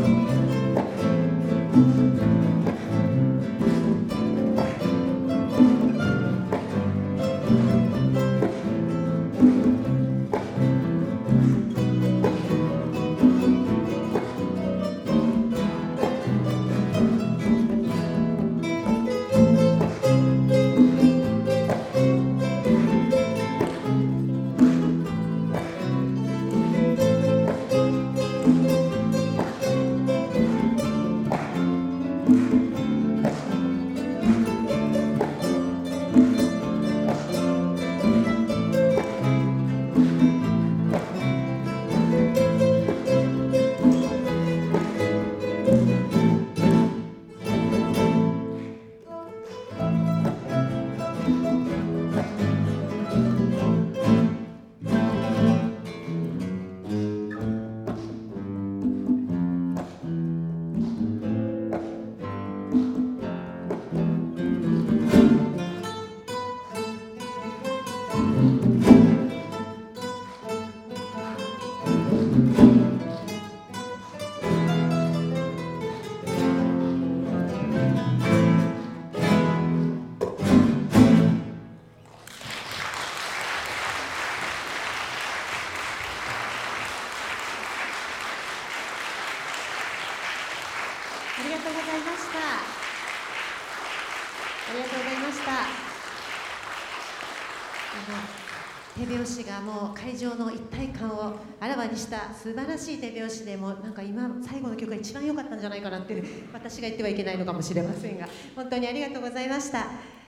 ありがとうございました。ありがとうございました。手拍子がもう会場の一体感をあらわにした素晴らしい手拍子で、もうなんか今最後の曲が一番良かったんじゃないかなって、私が言ってはいけないのかもしれませんが、本当にありがとうございました。